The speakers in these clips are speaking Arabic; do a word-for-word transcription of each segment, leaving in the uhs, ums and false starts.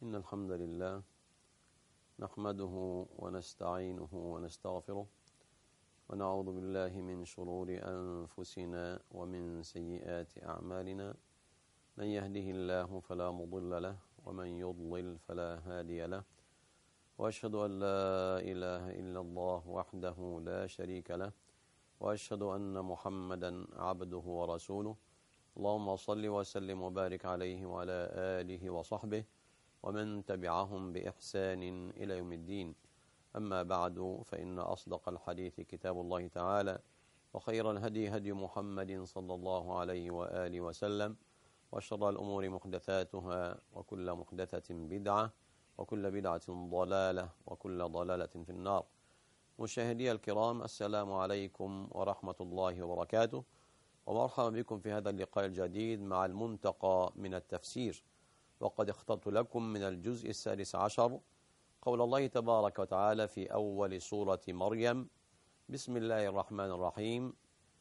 إن الحمد لله نحمده ونستعينه ونستغفره ونعوذ بالله من شرور أنفسنا ومن سيئات أعمالنا. من يهده الله فلا مضل له ومن يضلل فلا هادي له، وأشهد أن لا إله إلا الله وحده لا شريك له، وأشهد أن محمدا عبده ورسوله. اللهم صل وسلم وبارك عليه وعلى آله وصحبه ومن تبعهم بإحسان إلى يوم الدين. أما بعد، فإن أصدق الحديث كتاب الله تعالى، وخير الهدي هدي محمد صلى الله عليه وآله وسلم، وشر الأمور محدثاتها، وكل محدثة بدعة، وكل بدعة ضلالة، وكل ضلالة في النار. مشاهدي الكرام، السلام عليكم ورحمة الله وبركاته، ومرحبا بكم في هذا اللقاء الجديد مع المنتقى من التفسير. وقد اخترت لكم من الجزء السادس عشر قول الله تبارك وتعالى في أول سورة مريم: بسم الله الرحمن الرحيم،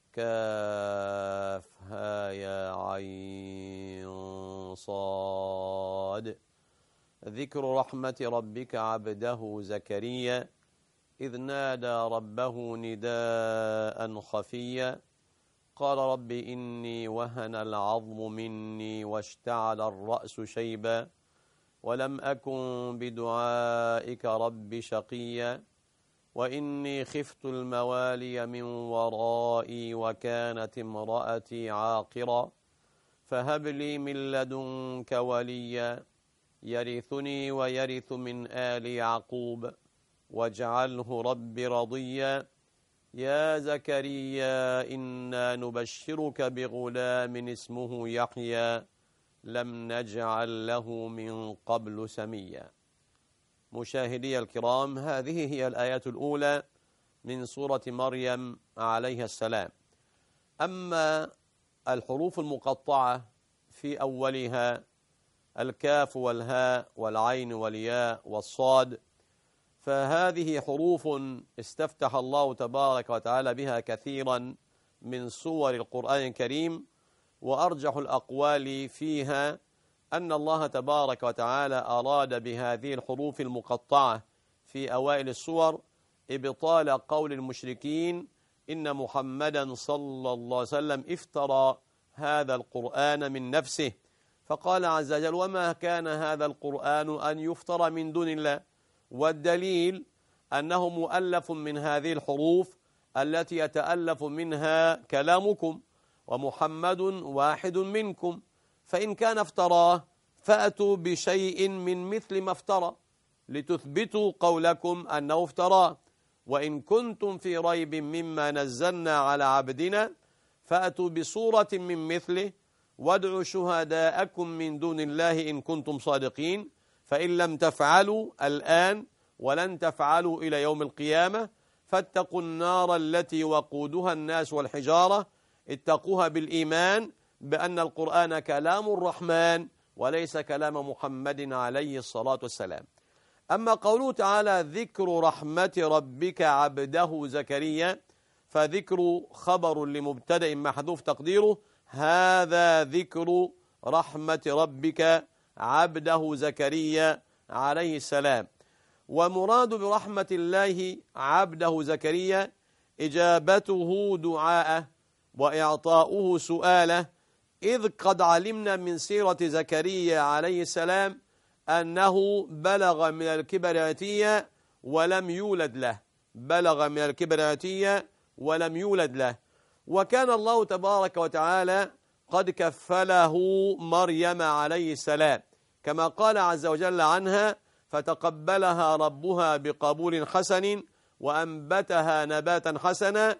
كافها يا عين صاد، ذكر رحمة ربك عبده زكريا إذ نادى ربه نداء خفيا قال رب إني وهن العظم مني واشتعل الرأس شيبا ولم أكن بدعائك رب شقيا وإني خفت الموالي من ورائي وكانت امرأتي عاقرا فهب لي من لدنك وليا يرثني ويرث من آل يعقوب واجعله رب رضيا يا زكريا إنا نبشرك بغلام اسمه يحيى لم نجعل له من قبل سميا. مشاهدي الكرام، هذه هي الآيات الأولى من سورة مريم عليها السلام. أما الحروف المقطعة في أولها الكاف والهاء والعين والياء والصاد، فهذه حروف استفتح الله تبارك وتعالى بها كثيرا من سور القرآن الكريم، وأرجح الأقوال فيها أن الله تبارك وتعالى أراد بهذه الحروف المقطعة في أوائل السور إبطال قول المشركين إن محمدا صلى الله عليه وسلم افترى هذا القرآن من نفسه، فقال عز وجل: وما كان هذا القرآن أن يفترى من دون الله. والدليل أنه مؤلف من هذه الحروف التي يتألف منها كلامكم، ومحمد واحد منكم، فإن كان افتراه فأتوا بشيء من مثل ما افترى لتثبتوا قولكم أنه افتراه، وإن كنتم في ريب مما نزلنا على عبدنا فأتوا بصورة من مثله وادعوا شهداءكم من دون الله إن كنتم صادقين، فإن لم تفعلوا الآن ولن تفعلوا إلى يوم القيامة فاتقوا النار التي وقودها الناس والحجارة، اتقوها بالإيمان بأن القرآن كلام الرحمن وليس كلام محمد عليه الصلاة والسلام. أما قوله تعالى: ذكر رحمة ربك عبده زكريا، فذكر خبر لمبتدأ محذوف تقديره هذا ذكر رحمة ربك عبده زكريا عليه السلام. ومراد برحمة الله عبده زكريا إجابته دعاءه وإعطاؤه سؤاله، إذ قد علمنا من سيرة زكريا عليه السلام أنه بلغ من الكبر عتيا ولم يولد له بلغ من الكبر عتيا ولم يولد له وكان الله تبارك وتعالى قد كفله مريم عليه السلام، كما قال عز وجل عنها: فتقبلها ربها بقبول حسن وأنبتها نباتا حسنا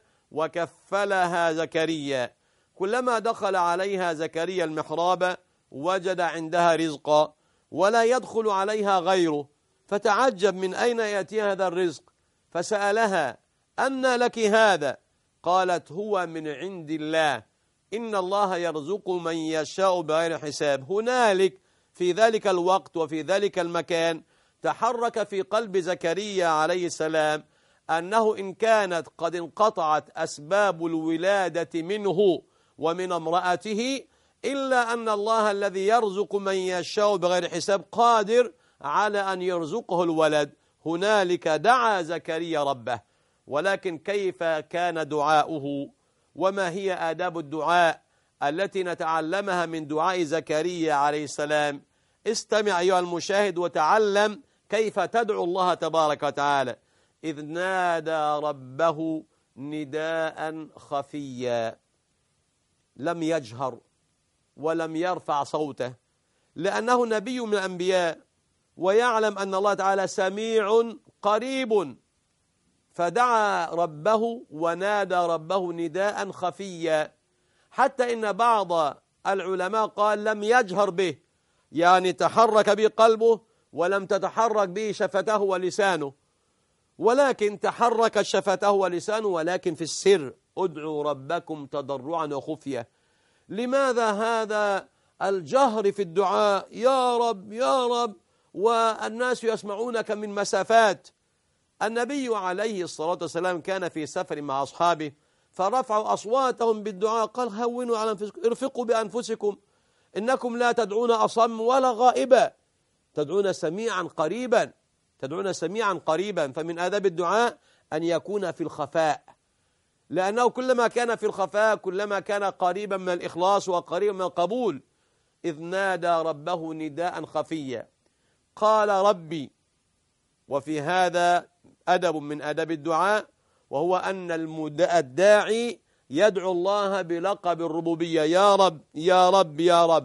وكفلها زكريا. كلما دخل عليها زكريا المحراب وجد عندها رزقا ولا يدخل عليها غيره، فتعجب من أين يأتي هذا الرزق، فسألها: أنى لك هذا؟ قالت: هو من عند الله، إن الله يرزق من يشاء بغير حساب. هنالك في ذلك الوقت وفي ذلك المكان تحرك في قلب زكريا عليه السلام أنه إن كانت قد انقطعت أسباب الولادة منه ومن امرأته إلا أن الله الذي يرزق من يشاء بغير حساب قادر على أن يرزقه الولد. هنالك دعا زكريا ربه. ولكن كيف كان دعاؤه؟ وما هي آداب الدعاء التي نتعلمها من دعاء زكريا عليه السلام؟ استمع أيها المشاهد وتعلم كيف تدعو الله تبارك وتعالى. إذ نادى ربه نداء خفيا، لم يجهر ولم يرفع صوته، لأنه نبي من الأنبياء ويعلم أن الله تعالى سميع قريب، فدعا ربه ونادى ربه نداء خفيا، حتى إن بعض العلماء قال لم يجهر به، يعني تحرك به قلبه ولم تتحرك به شفته ولسانه، ولكن تحرك شفته ولسانه ولكن في السر. ادعوا ربكم تضرعا وخفية. لماذا هذا الجهر في الدعاء؟ يا رب يا رب والناس يسمعونك من مسافات. النبي عليه الصلاة والسلام كان في سفر مع أصحابه فرفعوا أصواتهم بالدعاء، قال هونوا على أنفسكم، ارفقوا بأنفسكم، إنكم لا تدعون أصم ولا غائبا، تدعون سميعا قريبا، تدعون سميعا قريبا. فمن آداب الدعاء أن يكون في الخفاء، لأنه كلما كان في الخفاء كلما كان قريبا من الإخلاص وقريبا من القبول. إذ نادى ربه نداء خفيا قال ربي. وفي هذا أدب من آداب الدعاء، وهو أن الداعي يدعو الله بلقب الربوبية، يا رب يا رب يا رب،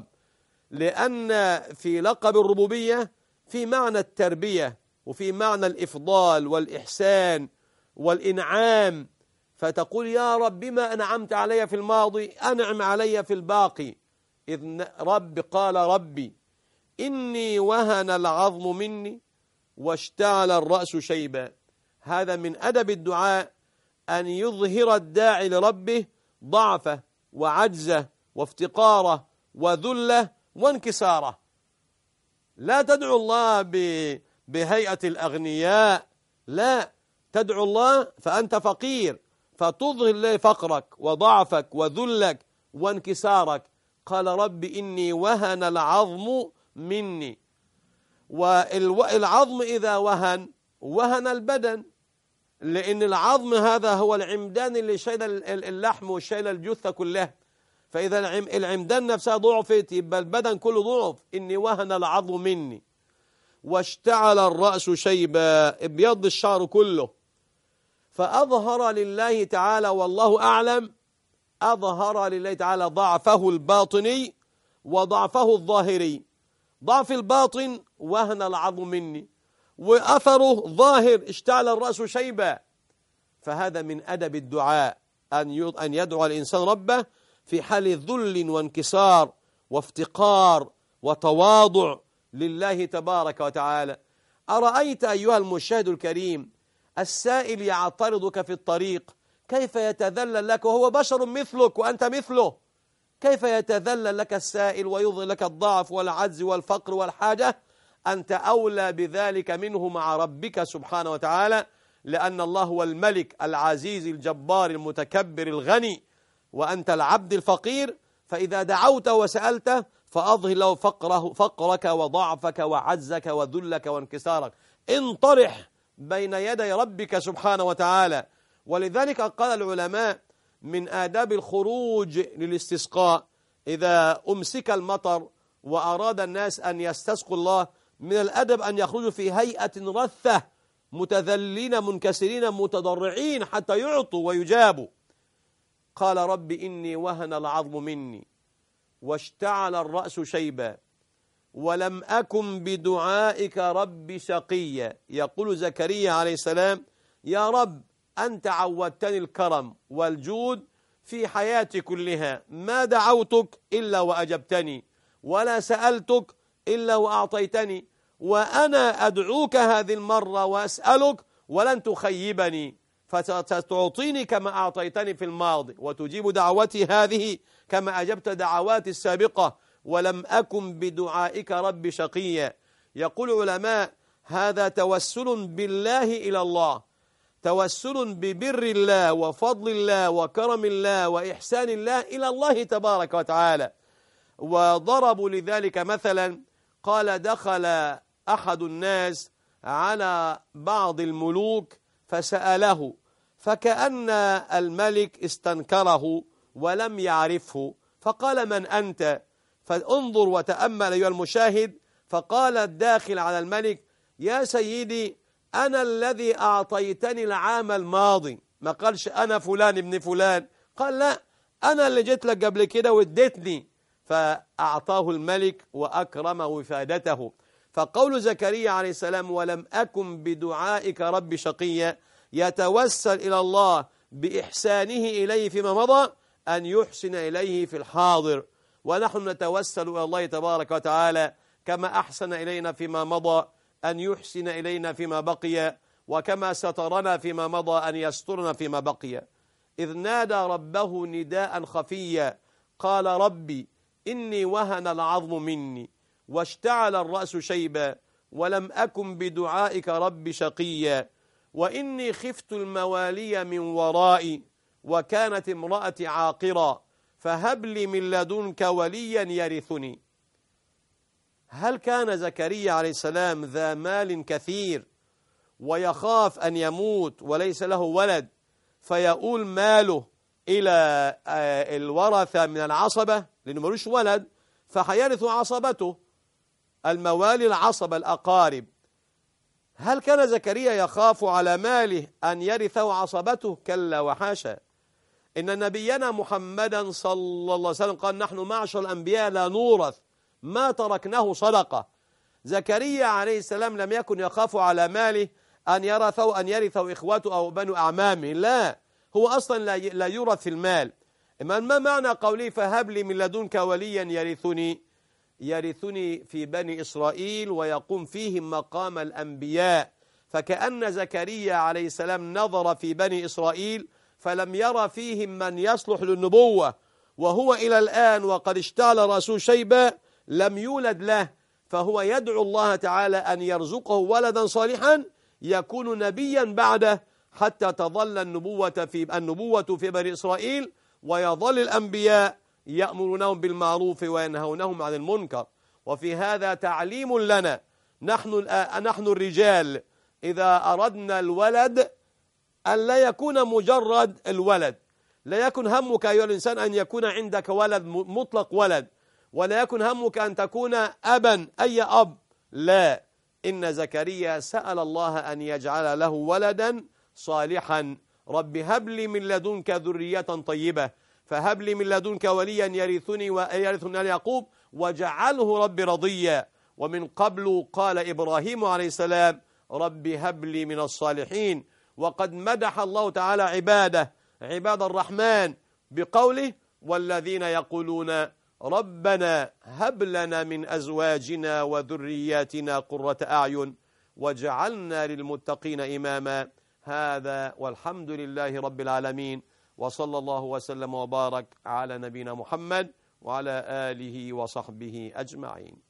لأن في لقب الربوبية في معنى التربية وفي معنى الإفضال والإحسان والإنعام، فتقول يا رب بما أنعمت علي في الماضي أنعم علي في الباقي. إذ رب قال ربي إني وهن العظم مني واشتعل الرأس شيبا. هذا من أدب الدعاء أن يظهر الداعي لربه ضعفه وعجزه وافتقاره وذله وانكساره. لا تدعو الله بهيئة الأغنياء، لا، تدعو الله فأنت فقير فتظهر له فقرك وضعفك وذلك وانكسارك. قال رب إني وهن العظم مني، والعظم إذا وهن وهن البدن، لأن العظم هذا هو العمدان اللي شايل اللحم وشايل الجثة كلها، فإذا العمدان نفسها ضعفت يبقى البدن كله ضعف. إني وهن العظم مني واشتعل الرأس شيبا، ابيض الشعر كله. فأظهر لله تعالى والله أعلم، أظهر لله تعالى ضعفه الباطني وضعفه الظاهري. ضعف الباطن وهن العظم مني، وأثره ظاهر اشتعل الرأس شيبا. فهذا من أدب الدعاء أن يدعو الإنسان ربه في حال ذل وانكسار وافتقار وتواضع لله تبارك وتعالى. أرأيت أيها المشاهد الكريم السائل يعترضك في الطريق كيف يتذلل لك وهو بشر مثلك وأنت مثله؟ كيف يتذلل لك السائل ويظهر لك الضعف والعجز والفقر والحاجة؟ أنت أولى بذلك منه مع ربك سبحانه وتعالى، لأن الله هو الملك العزيز الجبار المتكبر الغني، وأنت العبد الفقير. فإذا دعوت وسألته فأظهر له فقره فقرك وضعفك وعجزك وذلك وانكسارك، انطرح بين يدي ربك سبحانه وتعالى. ولذلك قال العلماء من آداب الخروج للاستسقاء إذا أمسك المطر وأراد الناس أن يستسقوا الله، من الأدب أن يخرجوا في هيئة رثة متذلين منكسرين متضرعين حتى يعطوا ويجابوا. قال رب إني وهن العظم مني واشتعل الرأس شيبا ولم أكن بدعائك رب شقيا. يقول زكريا عليه السلام يا رب أنت عودتني الكرم والجود في حياتي كلها، ما دعوتك إلا وأجبتني ولا سألتك إلا وأعطيتني، وأنا أدعوك هذه المرة وأسألك ولن تخيبني، فتعطيني كما أعطيتني في الماضي وتجيب دعوتي هذه كما أجبت دعواتي السابقة، ولم أكن بدعائك رب شقيا. يقول علماء هذا توسل بالله إلى الله، توسل ببر الله وفضل الله وكرم الله وإحسان الله إلى الله تبارك وتعالى. وضربوا لذلك مثلا، قال دخل أحد الناس على بعض الملوك فسأله، فكأن الملك استنكره ولم يعرفه، فقال: من أنت؟ فانظر وتأمل أيها المشاهد، فقال الداخل على الملك: يا سيدي، أنا الذي أعطيتني العام الماضي. ما قالش أنا فلان ابن فلان، قال: لا، أنا اللي جيت لك قبل كده واديتني. فأعطاه الملك وأكرم وفادته. فقول زكريا عليه السلام: ولم أكن بدعائك رب شقيا، يتوسل إلى الله بإحسانه إليه فيما مضى أن يحسن إليه في الحاضر، ونحن نتوسل إلى الله تبارك وتعالى كما أحسن إلينا فيما مضى أن يحسن إلينا فيما بقي، وكما سترنا فيما مضى أن يسترنا فيما بقي. إذ نادى ربه نداء خفيا قال: ربي إني وهن العظم مني واشتعل الرأس شيبا ولم أكن بدعائك رب شقيا وإني خفت الموالي من ورائي وكانت امرأتي عاقرا فهب لي من لدنك وليا يرثني. هل كان زكريا عليه السلام ذا مال كثير ويخاف أن يموت وليس له ولد فيؤول ماله إلى الورثة من العصبة لأنه ملوش ولد فحيرث عصبته الموالي العصبة الأقارب؟ هل كان زكريا يخاف على ماله أن يرثه عصبته؟ كلا وحاشا. إن نبينا محمدا صلى الله عليه وسلم قال: نحن معشر الأنبياء لا نورث ما تركناه صدقة. زكريا عليه السلام لم يكن يخاف على ماله أن يرثه أن يرثه إخوته أو بنو أعمامه، لا، هو أصلا لا يورث في المال. ما معنى قوله فهب لي من لدنك وليا يرثني؟ يرثني في بني إسرائيل ويقوم فيهم مقام الأنبياء. فكأن زكريا عليه السلام نظر في بني إسرائيل فلم يرى فيهم من يصلح للنبوة، وهو إلى الآن وقد اشتعل رأسه شيبا لم يولد له، فهو يدعو الله تعالى أن يرزقه ولدا صالحا يكون نبيا بعده حتى تظل النبوة في النبوة في بني إسرائيل ويظل الأنبياء يأمرونهم بالمعروف وينهونهم عن المنكر. وفي هذا تعليم لنا نحن نحن الرجال إذا أردنا الولد أن لا يكون مجرد الولد، لا يكن همك أيها الإنسان أن يكون عندك ولد مطلق ولد، ولا يكن همك أن تكون أبا أي أب، لا، إن زكريا سأل الله أن يجعل له ولدا صالحا. رب هب لي من لدنك ذرية طيبة فهب لي من لدنك وليا يرثني ويرثني آل يعقوب واجعله رب رضيا. ومن قبل قال إبراهيم عليه السلام: رب هب لي من الصالحين. وقد مدح الله تعالى عباده عباد الرحمن بقوله: والذين يقولون ربنا هب لنا من أزواجنا وذرياتنا قرة أعين واجعلنا للمتقين إماما. هذا والحمد لله رب العالمين، وصلى الله وسلم وبارك على نبينا محمد وعلى آله وصحبه أجمعين.